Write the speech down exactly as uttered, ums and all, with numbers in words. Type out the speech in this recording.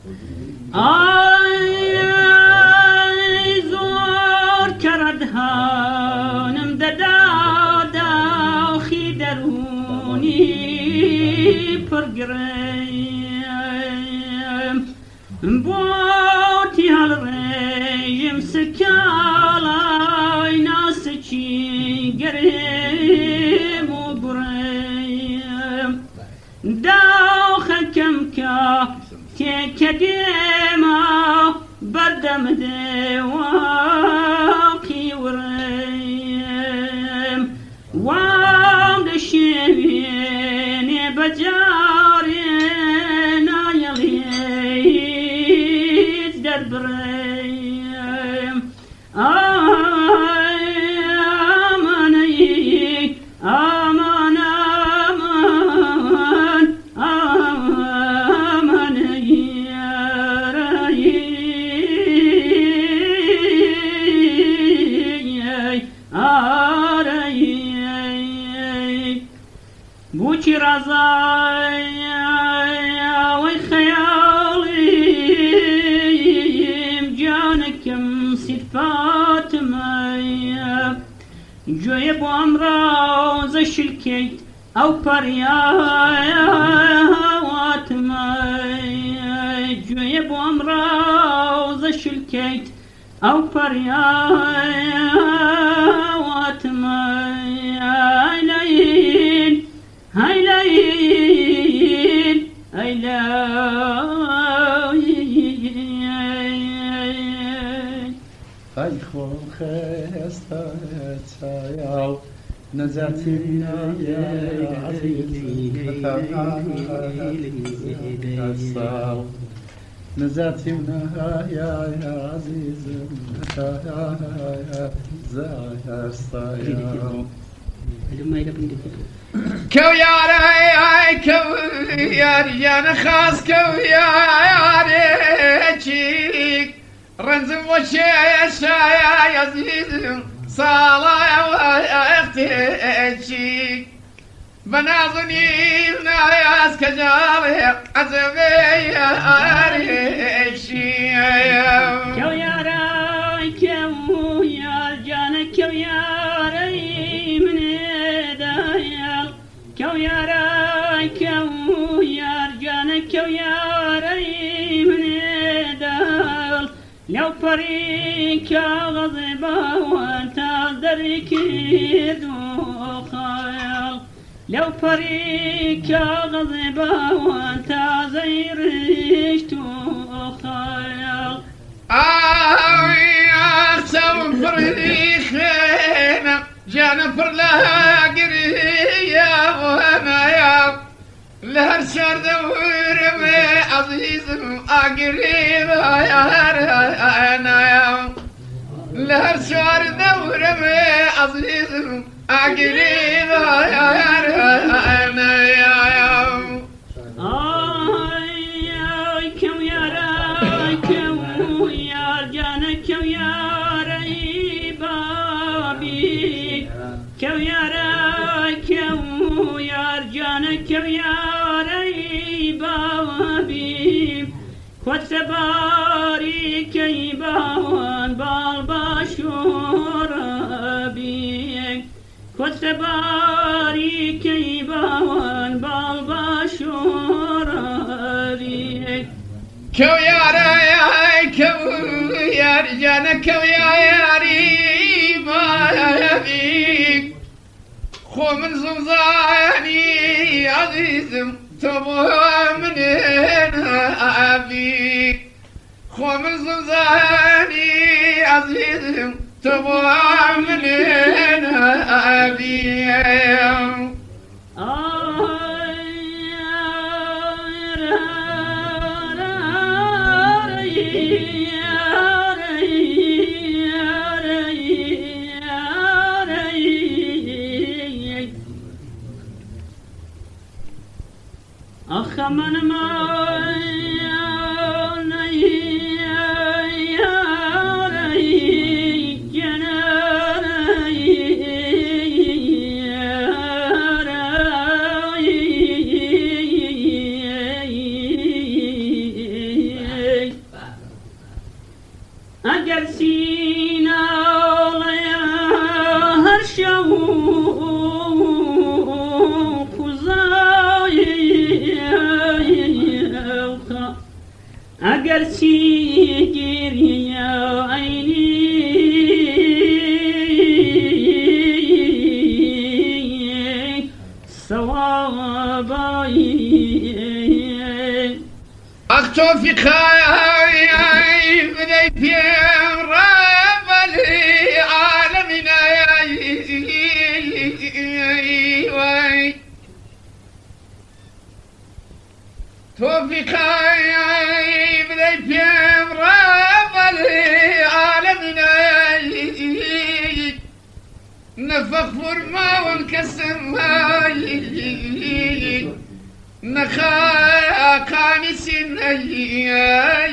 آی زور کردهانم ددادا خی درونی پرگریم بوتی هل ریم سکالای ناسچی گریم و بریم داو خکم که تێکەدێمە بەردەم دێواقی وڕێم وام دەشێوێنێ بەجارێ نایەڵێت دەربڕێم ئای ئامانەی ئامان ئامان بوچی رازای وی خیالیم جانکم صفاتمای جوی بو امراض شلکیت او پریاتمای جوی بو امراض شلکیت او پریاتمای ایلین ایلین ایلین ای خون خسته چایاو نجاتی نای عزیزی نتاها نجاتی نای عزیزم نتاها زایر سایاو كو ياري كو ياري انا خاص كو ياري جيك رنز وشي شايا يزيد صالا يا اختي جيك بناظني ناياس كجاري عزبي ياري شيك كو ياري كو يار جانا كو ياري كو ياري كو يار جانا كو ياري من دال لو فريك غضبا وانت درك دو خيال لو فريك غضبا وانت زيرشت خيال آوي أخسر فريخنا جانا فرلها قرية وانا يا لهر شهر دور عزيز أقريب يا انا يا لهر شهر دور عزيز أقريب يا انا يا آي كم يا راي كم يا جانا كم يا راي بابي كم يا راي كم يا جانا كم يا راي بابي كتباري كي باوان بالباشور بي كتباري كي باوان بالباشور بي كو يا راي كو يا رجانا كو يا ريما يا بيك خو من زمزاني عزيزم تبغى منين أبيك خو من زمزاني عزيزم تبغى منين أبيك أخ من ما چینا هر شو اگر چی گریه عینی سوابایی اختو فی خیای بدای پیم رب العالمین وای توفیق بدای پیم رب العالمین نفخ فرما والكسر نخا قامس